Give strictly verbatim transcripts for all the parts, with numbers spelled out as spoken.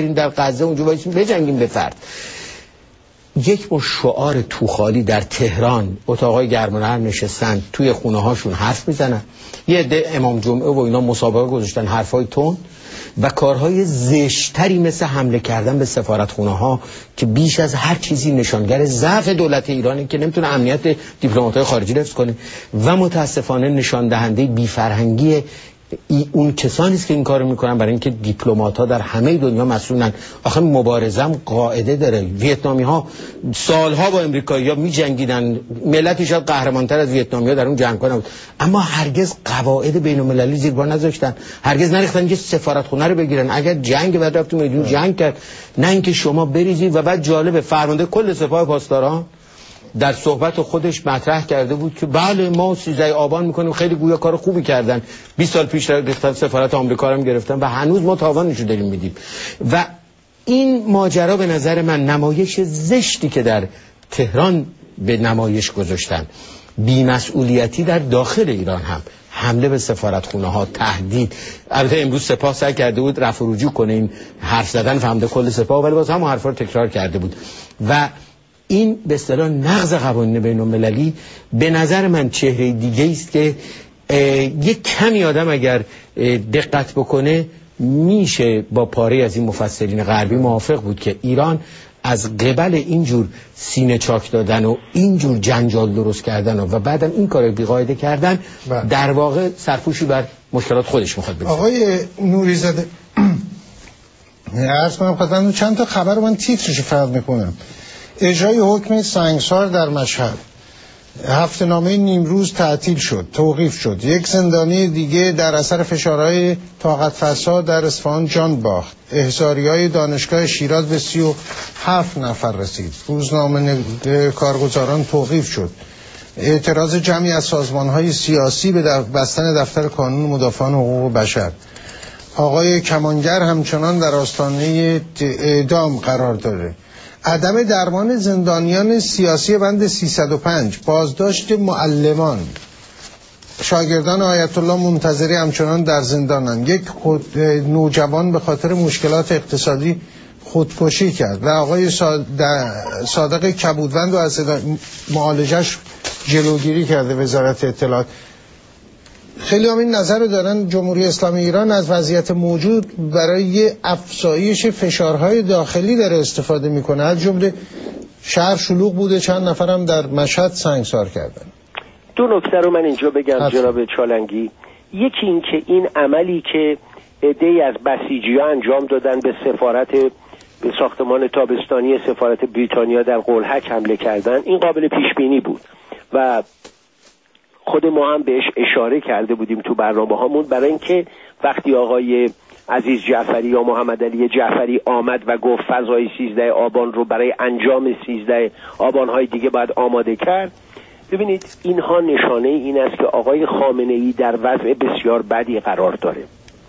بریم در غزه اونجا وایسیم بجنگیم به فرد. یک مش شعار توخالی در تهران، اتاقای گرم و نرم نشستن توی خونه هاشون حرف میزنن، یه عده امام جمعه و اینا مسابقه گذاشتن حرفای تند و کارهای زشتری مثل حمله کردن به سفارتخونه ها که بیش از هر چیزی نشانگر ضعف دولت ایرانی که نمیتونه امنیت دیپلمات‌های خارجی حفظ کنه و متاسفانه نشان دهنده بی‌فرهنگی اون کسانی است که این کارو میکنن، برای اینکه دیپلمات‌ها در همه دنیا مسئولن. آخه مبارزه هم قاعده داره. ویتنامی‌ها سالها با امریکایی‌ها می‌جنگیدن، ملتی شاید قهرمان‌تر از ویتنامی‌ها در اون جنگ‌ها نبود، اما هرگز قواعد بین‌المللی زیر بار نذاشتن، هرگز نریختن که سفارتخونه رو بگیرن. اگر جنگ بعد رفت تو میدون جنگ کرد، نه اینکه شما بریزید. و بعد جالب، فرمانده کل سپاه پاسداران در صحبت خودش مطرح کرده بود که بله ما سیزده آبان میکنیم، خیلی گویا کار خوبی کردن، بیست سال پیش ریختن سفارت آمریکا رو هم گرفتن و هنوز ما تاوانشو داریم میدیم. و این ماجرا به نظر من نمایش زشتی که در تهران به نمایش گذاشتن، بی‌مسئولیتی در داخل ایران هم، حمله به سفارتخونه ها، تهدید. البته امروز سپاه سعی کرده بود رفع و رجوع کنه این حرف زدن فهمده کل سپاه، ولی باز هم حرفا رو تکرار کرده بود. و این به اصطلاح نقض قوانین بین‌المللی به نظر من چهره دیگه است که یک کمی آدم اگر دقت بکنه میشه با پاره از این مفسرین غربی موافق بود که ایران از قبل اینجور سینه چاک دادن و اینجور جنجال درست کردن و, و بعدم این کار بیقاعده کردن با. در واقع سرپوشی بر مشکلات خودش میخواد بزنه. آقای نوریزاده عرض کنم خدمتتون چند تا خبر من تیترش فرض میکنم. اجرای حکم سنگسار در مشهد، هفته نامه نیمروز تعطیل شد، توقیف شد. یک زندانی دیگه در اثر فشارهای طاقت فرسا در اصفهان جان باخت. احضاریای دانشگاه شیراز به سی و هفت نفر رسید. روزنامه کارگزاران توقیف شد. اعتراض جمعی از سازمانهای سیاسی به بستن دفتر کانون مدافعان حقوق بشر. آقای کمانگر همچنان در آستانه اعدام قرار داره. عدم درمان زندانیان سیاسی بند سیصد و پنج، بازداشت معلمان. شاگردان آیت الله منتظری همچنان در زندانند. یک خود نوجوان به خاطر مشکلات اقتصادی خودکشی کرد و آقای صادق کبودوند و از معالجش جلوگیری کرده وزارت اطلاعات. خیلی هم این نظر دارن جمهوری اسلامی ایران از وضعیت موجود برای افزایش فشارهای داخلی داره استفاده میکنه. از جمله شهر شلوغ بوده، چند نفرم در مشهد سنگسار کردن. دو نکته رو من اینجا بگم جناب چالنگی. یکی این که این عملی که عده‌ای از بسیجی‌ها انجام دادن به سفارت، به ساختمان تابستانی سفارت بریتانیا در قلهک حمله کردن، این قابل پیش بینی بود و خود ما هم بهش اشاره کرده بودیم تو برنامه هامون، برای اینکه وقتی آقای عزیز جعفری یا محمد علی جعفری آمد و گفت فضای سیزده آبان رو برای انجام سیزده آبان‌های دیگه باید آماده کرد، ببینید اینها نشانه این است که آقای خامنه‌ای در وضع بسیار بدی قرار داره.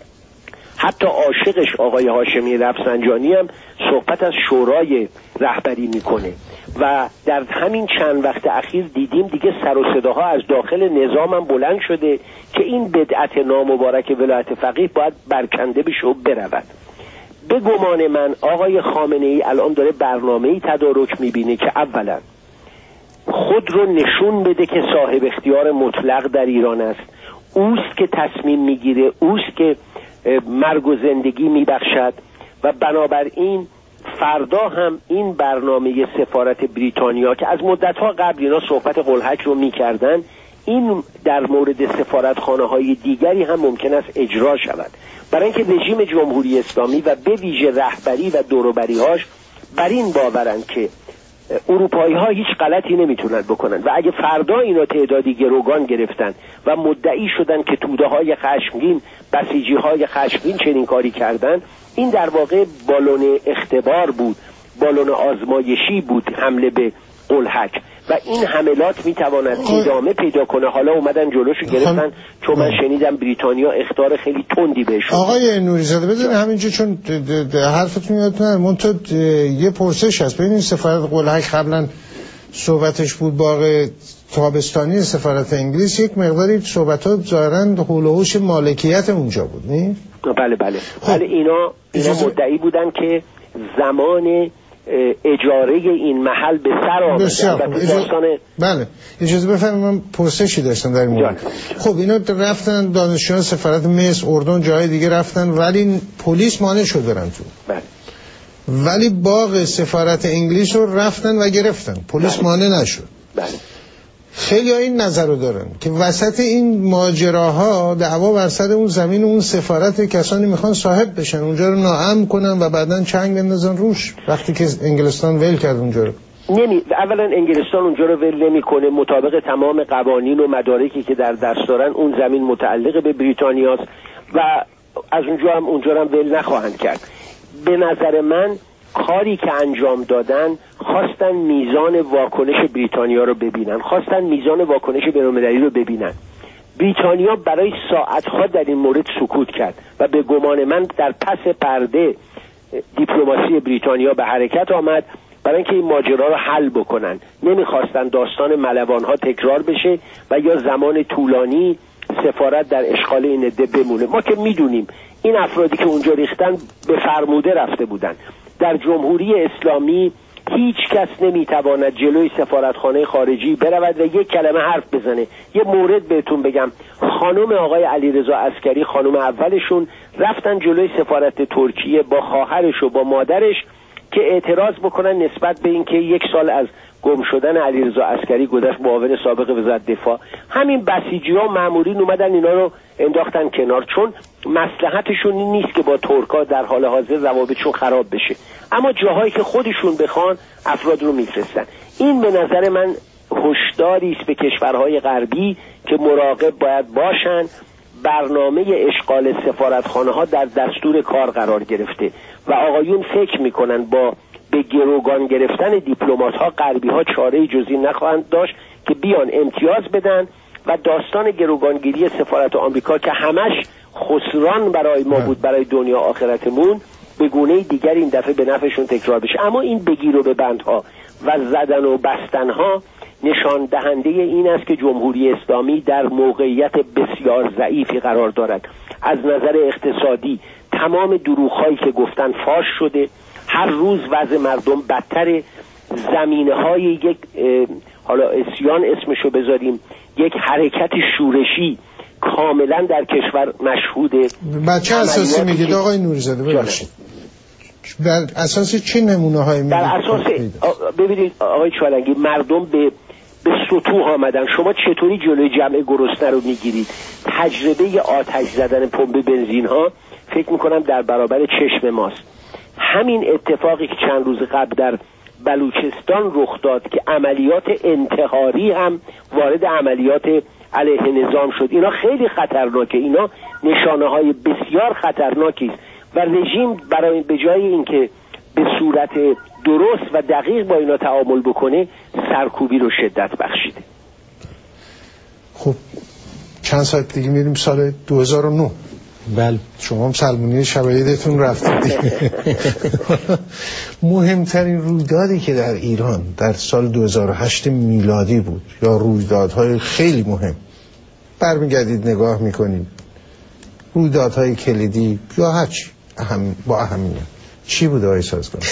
حتی عاشقش آقای هاشمی رفسنجانی هم صحبت از شورای رهبری میکنه و در همین چند وقت اخیر دیدیم دیگه سر و صداها از داخل نظام هم بلند شده که این بدعت نامبارک ولایت فقیه باید برکنده بشه و برود. به گمان من آقای خامنه‌ای الان داره برنامه‌ای تدارک میبینه که اولا خود رو نشون بده که صاحب اختیار مطلق در ایران است، اوست که تصمیم میگیره، اوست که مرگ و زندگی میبخشد و بنابراین فردا هم این برنامه سفارت بریتانیا که از مدتها قبل اینا صحبت قلهک رو میکردن، این در مورد سفارتخانه های دیگری هم ممکن است اجرا شود، برای اینکه رژیم جمهوری اسلامی و به ویژه رهبری و دوروبری هاش بر این باورند که اروپایی ها هیچ غلطی نمیتونن بکنن و اگه فردا اینا تعدادی گروگان گرفتن و مدعی شدن که توده های خشمگین، بسیجی های خشمگین چنین کاری کردن، این در واقع بالون اختبار بود، بالون آزمایشی بود حمله به قلهک و این حملات میتواند ادامه پیدا کنه. حالا اومدن جلوشو گرفتن چون من شنیدم بریتانیا اخطار خیلی تندی بهشون. آقای نوریزاده بدون همینجا چون حرفتون یادتونه منتها یه پرسش هست. ببینید سفارت قلهک قبلا صحبتش بود باقی تابستانی سفارت انگلیس یک مقداری صحبتات ظاهراً حول و حوش مالکیت اونجا بود، نه؟ بله بله. ولی اینا اینا مدعی بودن که زمان اجاره این محل به سر آمده. داستان بله اجازه بفرمایید من پرسشی داشتم در این مورد. خب اینا رفتن دانشجویان سفارت مصر، اردن، جای دیگه رفتن ولی پلیس مانع شد برن تو. بله. ولی باغ سفارت انگلیس رو رفتن و گرفتن، پلیس بله. مانع نشد. بله. خیلی ها این نظر رو دارن که وسط این ماجراها دعوا بر سر اون زمین اون سفارت کسانی میخوان صاحب بشن، اونجا رو ناامن کنن و بعداً چنگ بندازن روش، وقتی که انگلستان ول کرد اونجا رو. نمی اولا انگلستان اونجا رو ول نمیکنه، مطابق تمام قوانین و مدارکی که در دست دارن اون زمین متعلق به بریتانیاست و از اونجا هم اونجا هم ول نخواهند کرد. به نظر من کاری که انجام دادن خواستن میزان واکنش بریتانیا رو ببینن، خواستن میزان واکنش بین‌المللی رو ببینن. بریتانیا برای ساعتها در این مورد سکوت کرد و به گمان من در پس پرده دیپلماسی بریتانیا به حرکت آمد برای اینکه این ماجرا رو حل بکنن. نمیخواستن داستان ملوان‌ها تکرار بشه و یا زمان طولانی سفارت در اشغال این عده بمونه. ما که میدونیم این افرادی که اونجا ریختن به فرموده رفته بودن. در جمهوری اسلامی هیچ کس نمیتواند جلوی سفارتخانه خارجی برود و یک کلمه حرف بزنه. یه مورد بهتون بگم، خانم آقای علیرضا عسکری، خانم اولشون، رفتن جلوی سفارت ترکیه با خواهرش و با مادرش که اعتراض بکنن نسبت به اینکه یک سال از گم شدن علیرضا عسکری گذشت، معاون سابق وزارت دفاع. همین بسیجی‌ها و مامورین اومدن اینا رو انداختن کنار، چون مصلحتشون این نیست که با ترکا در حال حاضر روابطشون خراب بشه، اما جاهایی که خودشون بخوان افراد رو میفرستن. این به نظر من هشداری است به کشورهای غربی که مراقب باید باشن. برنامه اشغال سفارتخانه ها در دستور کار قرار گرفته و آقایون فکر میکنن با به گروگان گرفتن دیپلمات ها غربی ها چاره جزی نخواهند داشت که بیان امتیاز بدن و داستان گروگانگیری سفارت آمریکا که همش خسران برای ما بود، برای دنیا آخرتمون، به گونه دیگر این دفعه به نفعشون تکرار بشه. اما این بگیر و ببندها و زدن و بستنها نشان دهنده این است که جمهوری اسلامی در موقعیت بسیار ضعیفی قرار دارد. از نظر اقتصادی تمام دروغ‌هایی که گفتن فاش شده، هر روز وضع مردم بدتره، زمینه‌های یک حالا اسیان اسمشو بذاریم یک حرکت شورشی کاملا در کشور مشهوده. بچه اساسی میگید آقای نوری‌زاده؟ ببخشید بر اساس چه نمونه‌هایی میگید؟ بر اساس ببینید آقای چالنگی، مردم به به سطوح آمدن. شما چطوری جلوی جمع گرسنه رو میگیرید؟ تجربه آتش زدن پمپ بنزین ها فکر میکنم در برابر چشم ماست. همین اتفاقی که چند روز قبل در بلوچستان رخ داد که عملیات انتحاری هم وارد عملیات علیه نظام شد، اینا خیلی خطرناکه، اینا نشانه های بسیار خطرناکی است و رژیم برای به جای اینکه به صورت درست و دقیق با اینا تعامل بکنه سرکوبی رو شدت بخشیده. خب چند ساعت دیگه میریم سال دو هزار و نه. بله شما هم سلمونی شبایدتون رفتید. مهمترین رویدادی که در ایران در سال دو هزار و هشت میلادی بود یا رویدادهای خیلی مهم برمیگردید نگاه میکنید، رویدادهای کلیدی یا هرچی اهم با اهمیت، چی بود آقای سازگار؟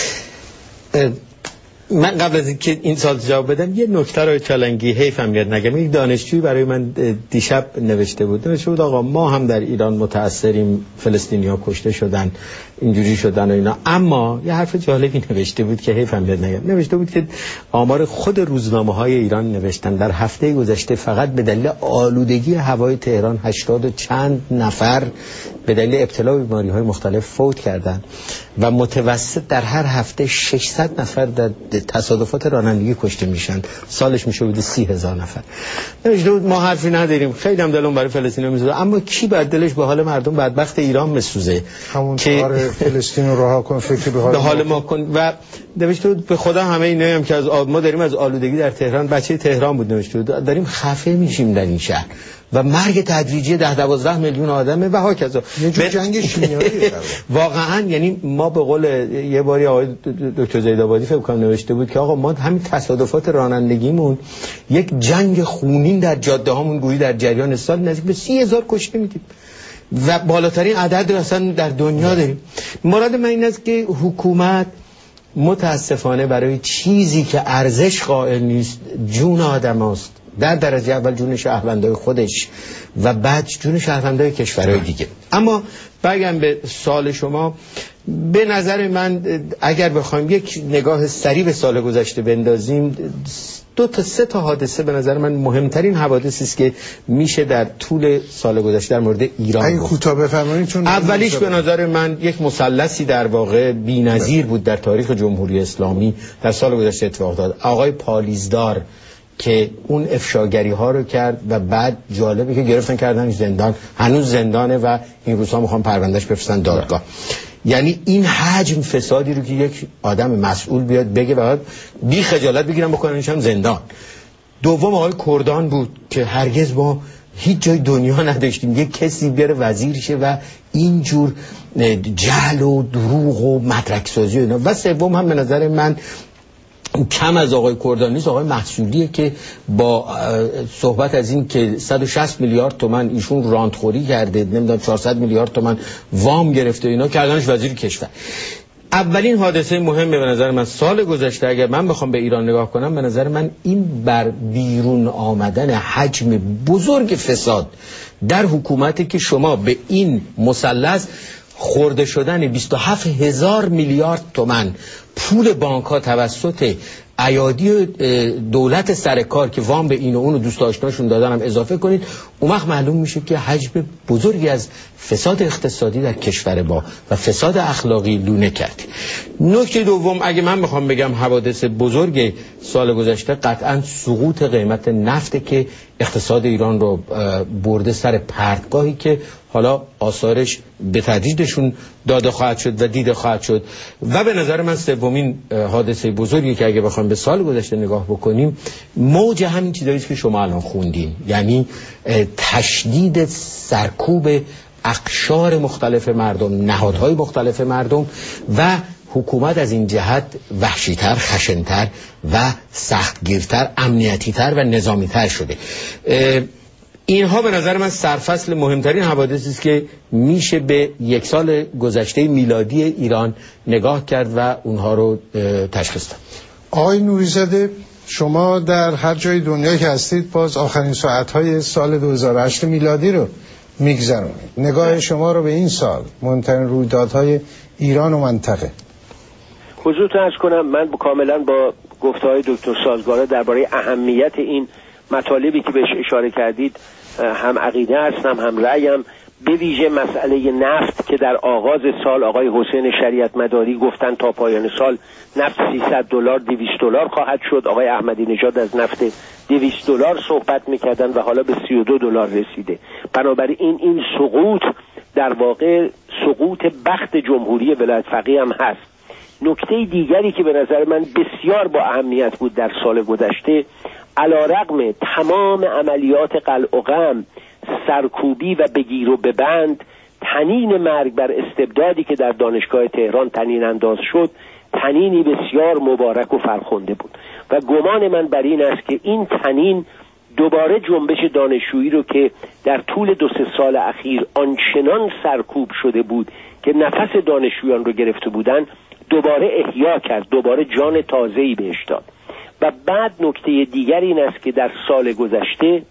من قبل از اینکه این سال جواب بدم یه نکته رو چالنگی حیفم یاد نگم. یک دانشجویی برای من دیشب نوشته بود نوشته بود آقا ما هم در ایران متأثریم، فلسطینی‌ها کشته شدن، اینجوری شدن و اینا، اما یه حرف جالبی نوشته بود که حیفم یاد نگم. نوشته بود که آمار خود روزنامه‌های ایران نوشتن در هفته گذشته فقط به دلیل آلودگی هوای تهران هشتاد و چند نفر به دلیل ابتلا به بیماری‌های مختلف فوت کردن و متوسط در هر هفته ششصد نفر در تصادفات رانندگی کشته میشن. سالش میشه بوده سی هزار نفر. نمیشه ما حرفی نداریم، خیلی هم دلم برای فلسطین میسوزه، اما کی بعد دلش به حال مردم بدبخت ایران میسوزه؟ همون که فلسطین رو رها کن، فکر به حال, به حال ما کن. و نوشته بود به خدا همه اینا هم که از ما داریم از آلودگی در تهران، بچه تهران بود نوشته بود، داریم خفه میشیم در این شهر. و مرگ تدریجی ده دوازده میلیون آدمه و هاکذا. یه جور جنگ شیمیاییه واقعا. یعنی ما به قول یه باری آقای دکتر زیدآبادی فکر کنم نوشته بود که آقا ما همین تصادفات رانندگیمون یک جنگ خونین در جاده هامون گویی در جریان سال نزدیک به سی هزار کشته میدیم و بالاترین عدد اصلا در دنیا داریم. مراد من این است که حکومت متاسفانه برای چیزی که ارزش قائل نیست، جون آدم است، در درجه اول جون شهروندای خودش و بعد جون شهروندای کشورهای دیگه. اما بگم به سال شما، به نظر من اگر بخوایم یک نگاه سریع به سال گذشته بندازیم، دو تا سه تا حادثه به نظر من مهمترین حوادثی است که میشه در طول سال گذشته در مورد ایران اگه کوتاه بفرمایید. چون اولیش به نظر من یک مثلثی در واقع بی‌نظیر بود در تاریخ جمهوری اسلامی در سال گذشته اتفاق افتاد. آقای پالیزدار که اون افشاگری ها رو کرد و بعد جالبه که گرفتن کردنش زندان، هنوز زندانه و این روزها میخوان پروندهش بفرستن دادگاه. یعنی این حجم فسادی رو که یک آدم مسئول بیاد بگه و بی خجالت بگیرن بکننش هم زندان. دوم آقای کردان بود که هرگز ما هیچ جای دنیا نداشتیم یک کسی بیاره وزیر شه و اینجور جهل و دروغ و مدرک سازی و اینا. و سوم هم به نظر من کم از آقای کردان نیست، آقای محصولیه که با صحبت از این که صد و شصت میلیارد تومان ایشون رانتخوری کرده، نمیدونم چهارصد میلیارد تومان وام گرفته اینا، کردنش وزیر کشور. اولین حادثه مهم به نظر من سال گذشته اگر من بخوام به ایران نگاه کنم، به نظر من این بر بیرون آمدن حجم بزرگ فساد در حکومتی که شما به این مثلث خورده شدن بیست و هفت هزار میلیارد تومان پول بانک ها توسط ایادی دولت سرکار که وام به این و اون و دوست آشناشون دادن هم اضافه کنید، اون وقت معلوم میشه که حجم بزرگی از فساد اقتصادی در کشور با و فساد اخلاقی لونه کرد. نکته دوم اگه من میخوام بگم حوادث بزرگ سال گذشته، قطعا سقوط قیمت نفت که اقتصاد ایران رو برده سر پرتگاهی که حالا آثارش به تدریجشون داده خواهد شد و دیده خواهد شد. و به نظر من سومین حادثه بزرگی که اگه بخوام به سال گذشته نگاه بکنیم، موج همین چیزایی که شما الان خوندین، یعنی تشدید سرکوب اقشار مختلف مردم، نهادهای مختلف مردم و حکومت از این جهت وحشیتر، خشنتر و سختگیرتر، امنیتیتر و نظامیتر شده. اینها به نظر من سرفصل مهمترین حوادثی است که میشه به یک سال گذشته میلادی ایران نگاه کرد و اونها رو تشخیص داد. آقای نوری‌زاده، شما در هر جای دنیا که هستید باز آخرین ساعت‌های سال دو هزار و هشت میلادی رو میگذرونید. نگاه شما رو به این سال، مهمترین رویدادهای ایران و منطقه. حضورتون عرض کنم من کاملا با گفته‌های دکتر سازگاره درباره اهمیت این مطالبی که بهش اشاره کردید هم عقیده هستم، هم رأیم. به ویژه مسئله نفت که در آغاز سال آقای حسین شریعت مداری گفتن تا پایان سال نفت سیصد دلار دویست دلار خواهد شد. آقای احمدی نژاد از نفت دویست دلار صحبت میکردن و حالا به سی و دو دلار رسیده. بنابراین این این سقوط در واقع سقوط بخت جمهوری ولایت فقیه هم هست. نکته دیگری که به نظر من بسیار با اهمیت بود در سال گذشته، علیرغم تمام عملیات قلع و قم، سرکوبی و بگیر و ببند، طنین مرگ بر استبدادی که در دانشگاه تهران طنین انداز شد، طنینی بسیار مبارک و فرخنده بود و گمان من بر این است که این طنین دوباره جنبش دانشجویی رو که در طول دو سه سال اخیر آنچنان سرکوب شده بود که نفس دانشجویان رو گرفته بودن، دوباره احیا کرد، دوباره جان تازه‌ای بهش داد. و بعد نکته دیگر این است که در سال گذشته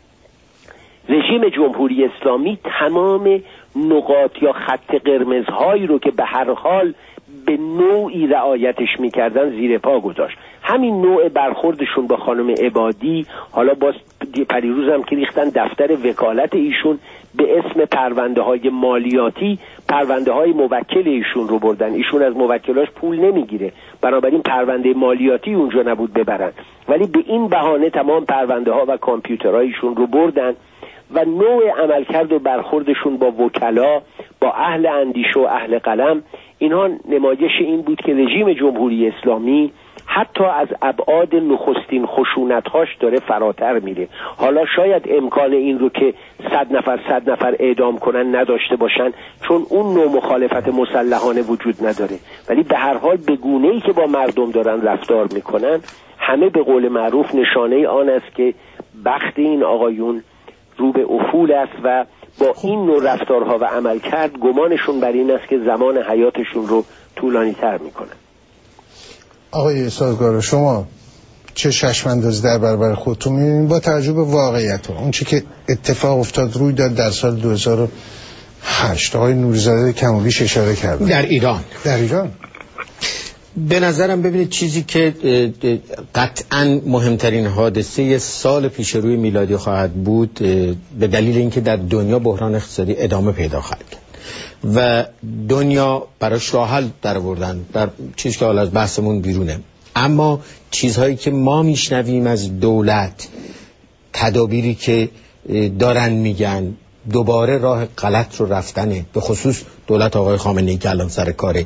رژیم جمهوری اسلامی تمام نقاط یا خط قرمزهایی رو که به هر حال به نوعی رعایتش میکردن زیر پا گذاشت. همین نوع برخوردشون با خانم عبادی، حالا باز پریروز هم که ریختن دفتر وکالت ایشون به اسم پرونده های مالیاتی، پرونده های موکل ایشون رو بردن. ایشون از موکلاش پول نمیگیره، بنابراین پرونده مالیاتی اونجا نبود ببرن، ولی به این بهانه تمام پرونده ها و کامپیوترهایشون رو بردن و نوع عملکرد و برخوردشون با وکلا، با اهل اندیشه و اهل قلم، اینها نمایش این بود که رژیم جمهوری اسلامی حتی از ابعاد نخستین خشونت‌هاش داره فراتر میره. حالا شاید امکان این رو که صد نفر صد نفر اعدام کنن نداشته باشن، چون اون نوع مخالفت مسلحانه وجود نداره، ولی به هر حال به گونه‌ای که با مردم دارن رفتار میکنن همه به قول معروف نشانه آن است که بخت این آقایون رو به افول است و با این نوع رفتارها و عمل کرد گمانشون بر این است که زمان حیاتشون رو طولانی تر میکنن. آقای سازگار، شما چه چشم‌اندازی در برابر خودتون می‌بینید با توجه به واقعیت اون چی که اتفاق افتاد روی داد در سال دو هزار و هشت؟ آقای نوری‌زاده کم و بیش اشاره کردن. در ایران در ایران به نظرم ببینید چیزی که قطعاً مهمترین حادثه سال پیش روی میلادی خواهد بود، به دلیل اینکه در دنیا بحران اقتصادی ادامه پیدا خواهد کرد و دنیا براش راه حل درآوردن در چیزی که حالا از بحثمون بیرونه، اما چیزهایی که ما میشنویم از دولت، تدابیری که دارن میگن دوباره راه غلط رو رفتنه، به خصوص دولت آقای خامنه‌ای که الان سر کاره.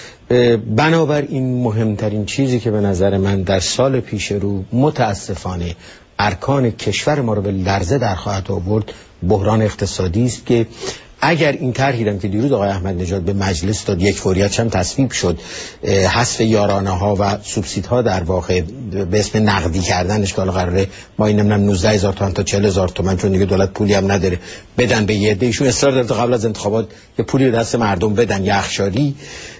بنابراین مهمترین چیزی که به نظر من در سال پیش رو متاسفانه ارکان کشور ما رو به لرزه در خواهد آورد بحران اقتصادی است که اگر این طرحی که دیروز آقای احمد نژاد به مجلس داد یک فوریتش هم تصویب شد، حذف یارانه ها و سوبسید ها در واقع به اسم نقدی کردنش که حالا قراره ما این نمیدونم نوزده هزار تومان تا چهل هزار تومان، چون دیگه دولت پولی هم نداره، بدن به یه عده. ایشون اصرار داره قبل از انتخابات یه پولی به دست مردم بدن، یه اخشاری.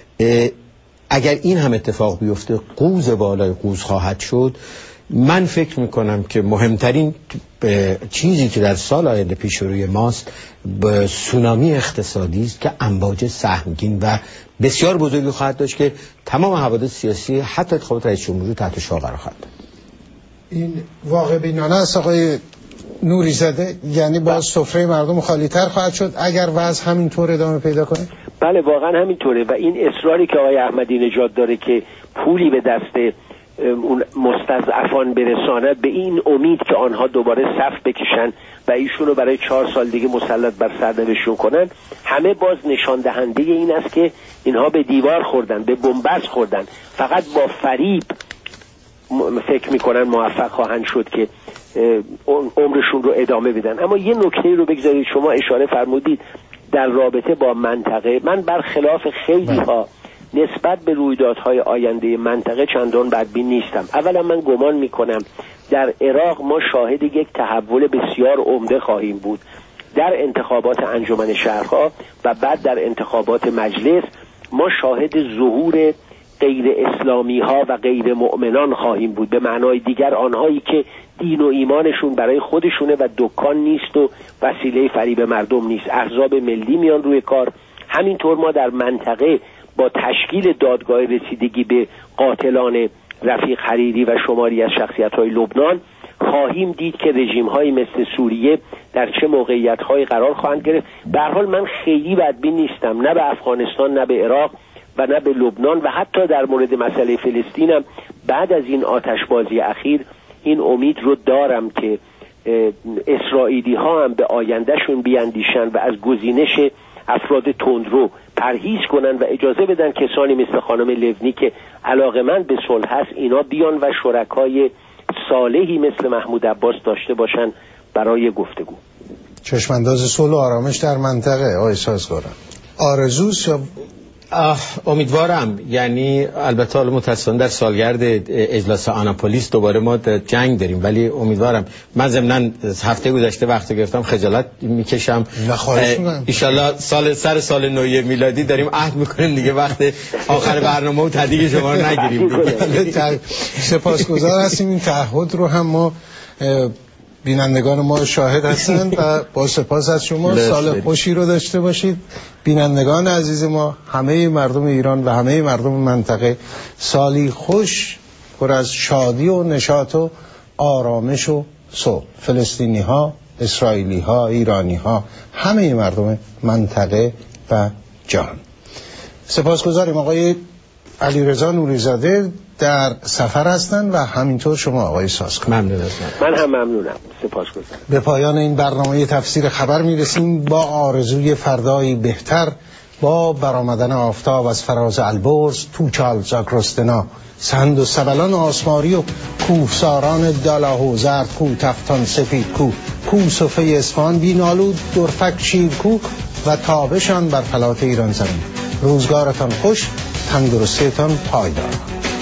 اگر این هم اتفاق بیفته قوز بالای قوز خواهد شد. من فکر میکنم که مهمترین چیزی که در سال آینده پیش روی ماست به سونامی اقتصادی است که امواج سهمگین و بسیار بزرگی خواهد داشت که تمام حوادث سیاسی حتی انتخابات رئیس جمهوری تحت شعاع قرار خواهد داد. این واقع بینانه است آقای نوری‌زاده، یعنی باز سفره مردم خالی‌تر خواهد شد اگر وضع همینطور ادامه پیدا کنه؟ بله واقعا همینطوره و این اصراری که آقای احمدی نژاد داره که پولی به دست اون مستضعفان برساند به این امید که آنها دوباره صف بکشن و ایشون رو برای چهار سال دیگه مسلط بر سرنوشتشون کنن، همه باز نشان دهنده این است که اینها به دیوار خوردن، به بنبست خوردن، فقط با فریب فکر میکنن موفق خواهند شد که عمرشون رو ادامه بدن. اما یه نکته رو بگذارید، شما اشاره فرمودید در رابطه با منطقه، من برخلاف خیلی ها نسبت به رویدادهای آینده منطقه چندان بدبین نیستم. اولا من گمان میکنم در عراق ما شاهد یک تحول بسیار عمده خواهیم بود در انتخابات انجمن شهرها و بعد در انتخابات مجلس. ما شاهد ظهور غیر اسلامی ها و غیر مؤمنان خواهیم بود، به معنای دیگر آنهایی که دین و ایمانشون برای خودشونه و دکان نیست و وسیله فریب مردم نیست. احزاب ملی میان روی کار. همینطور ما در منطقه با تشکیل دادگاه رسیدگی به قاتلان رفیق حریری و شماری از شخصیت‌های لبنان خواهیم دید که رژیم‌هایی مثل سوریه در چه موقعیت‌هایی قرار خواهند گرفت. به هر حال من خیلی بدبین نیستم، نه به افغانستان، نه به عراق و نه به لبنان و حتی در مورد مسئله فلسطینم بعد از این آتشبازی اخیر این امید رو دارم که اسرائیلی ها هم به آیندهشون بیاندیشن و از گزینش افراد تندرو پرهیز کنن و اجازه بدن کسانی مثل خانم لونی که علاقه‌مند به صلح هست اینا بیان و شرکای صالحی مثل محمود عباس داشته باشن برای گفتگو. چشمانداز صلح و آرامش در منطقه آقای سازگارم آرزوست یا امیدوارم، یعنی البته حالا متاسفانه در سالگرد اجلاس آناپولیس دوباره ما جنگ داریم، ولی امیدوارم. من ضمناً هفته گذشته وقت گرفتم خجالت میکشم، ان شاءالله سال سر سال نوی میلادی داریم عهد میکنیم دیگه وقت آخر برنامه و تدیگ شما رو نگیریم. سپاسگزار هستیم، این تعهد رو هم ما بینندگان ما شاهد هستند و با سپاس از شما. سال خوشی رو داشته باشید بینندگان عزیز ما. همه مردم ایران و همه مردم منطقه سالی خوش پر از شادی و نشاط و آرامش و صلح. فلسطینی ها، اسرائیلی ها، ایرانی ها، همه مردم منطقه و جهان. سپاسگزاریم. آقای علیرضا نوری‌زاده در سفر هستند و همینطور شما آقای سازگار. ممنون هستم. من هم ممنونم. سپاسگزارم. به پایان این برنامه تفسیر خبر میرسیم با آرزوی فردایی بهتر با برآمدن آفتاب از فراز البرز تو چال زاگرستنا، سند و سبلان آسماری و کوهساران دالاهو، زرد کو تفتان سفید کو، کوس و فی اصفهان بینالود درفک شیرکو و تابشان بر فلات ایران زمین. روزگارتان خوش، تندرستیتان پایدار.